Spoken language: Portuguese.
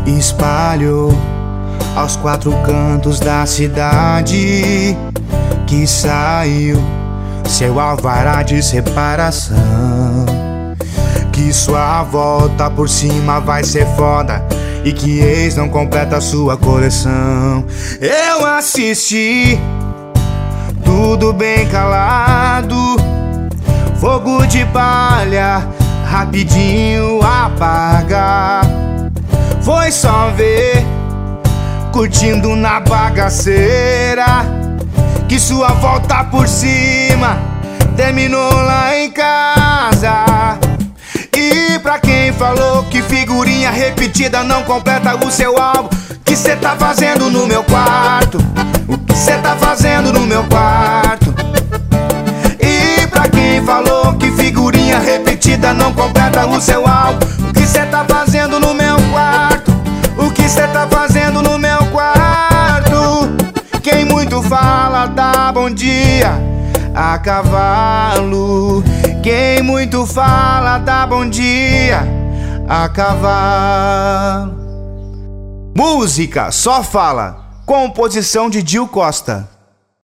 espalhou aos quatro cantos da cidade, que saiu seu alvará de separação, que sua volta por cima vai ser foda e que ex não completa sua coleção. Eu assisti tudo bem calado, fogo de palha rapidinho apaga. Foi só ver, curtindo na bagaceira, que sua volta por cima terminou lá em casa. E pra quem falou que figurinha repetida não completa o seu álbum, que cê tá fazendo no meu quarto? O que cê tá fazendo no meu quarto? E pra quem falou que figurinha repetida não completa o seu álbum, o que cê tá fazendo no meu quarto? O que cê tá fazendo no meu quarto? Quem muito fala dá bom dia a cavalo. Quem muito fala dá bom dia a cavalo. Música Só Fala, composição de Dil Costa.